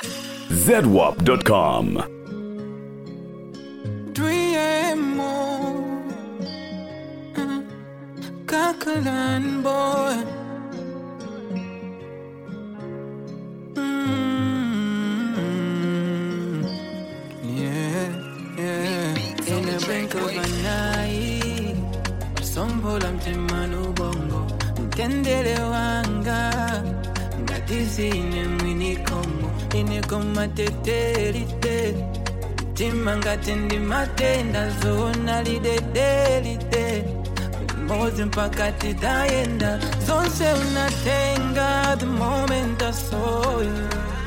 ZWAP.com. 3 a.m. Kakalan boy. In the blink of an eye, sombola mtemanu bongo, mtendele wanga, ngatisi ine mwini kongo, ine koma teterite, tima ngatendi matenda zona lide, mozi mpaka titaenda, zonse unatenga, the moment I saw you.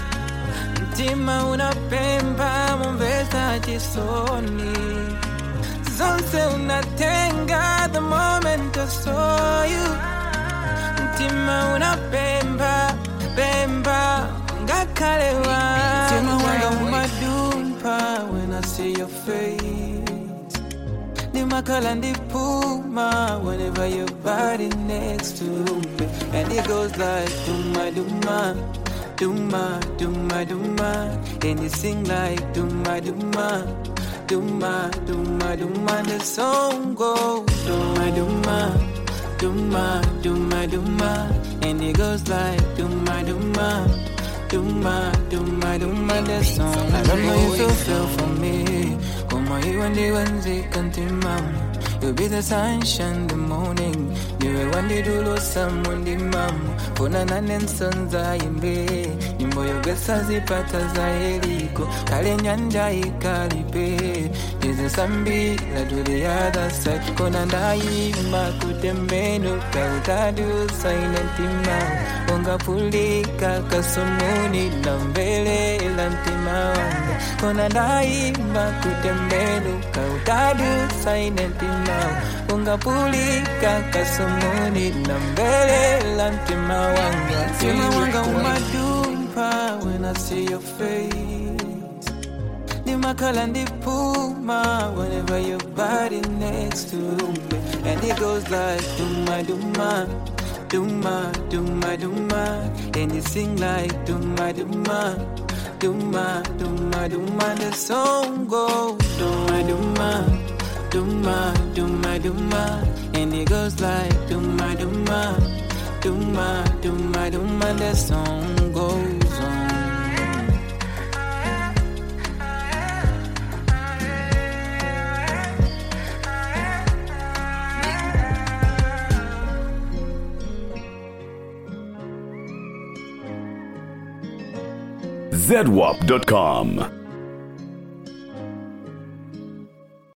Mtima unapemba mumbesa chisoni, zonse unatenga the moment I saw you. Mtima unapemba ngakalewa. Mtima wanga umadumpa when I see your face. Ni makala ndipuma whenever your body next to me, and it goes like duma duma. Duma, duma, duma, and you sing like duma, duma, duma, duma, duma, the song goes duma, duma, duma, duma, duma, and it goes like duma, duma, duma, duma, duma, the song. I don't know if you feel for me, come on, you and the ones you can't remember. You'll be the sunshine, the morning. You one day do lose someone, the mom. Pona nanen sonza imbe. Nyimbo yogesa zipata za eliko. Kale nyanja ikalipe. Jize sambi la to the other side. Kona ndaima kutembenu. Kautadu silent ima. Onga pulika kasumuni. Nambele lantima wanga. Kona ndaima kutembenu. Kautadu silent ima. Ungapulika kasumuni na mbele la mtima wanga. Mtima wanga umadumpa when I see your face. Ni makala ndipuma whenever your body next to me, and it goes like duma duma, duma duma duma, and you sing like duma duma, duma duma duma, the song goes duma duma. Duma, duma, duma, and it goes like duma, duma, duma, duma, duma, the song goes on. ZWAP.com.